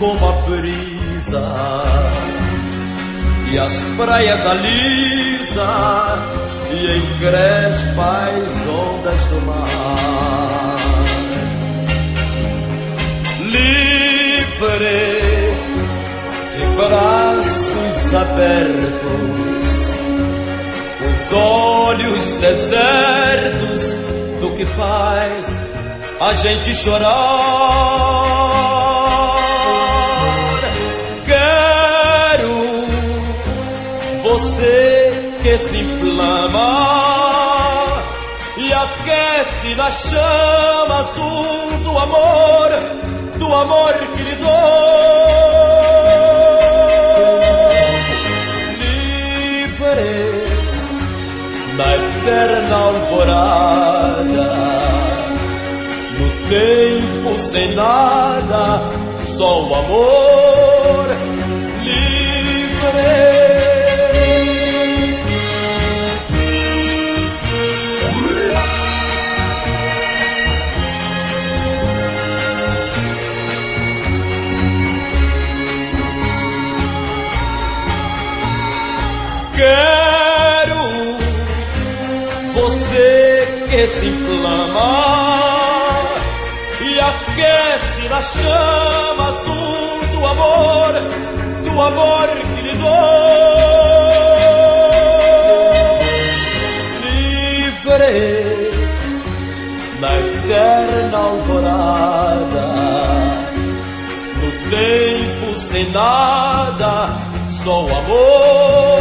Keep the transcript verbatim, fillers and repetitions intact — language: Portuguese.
como a brisa e as praias alisa e encrespa as ondas do mar. Livre de braços abertos, os olhos desertos do que faz a gente chorar. Quero você que se inflama e aquece na chama azul do amor, do amor que lhe dou. Livres na eterna alvorada, no tempo sem nada, só o amor. Livre. Quero você que se inflama e aquece na chama azul do amor, do amor que lhe dou. Livres na eterna alvorada, no tempo sem nada, só o amor.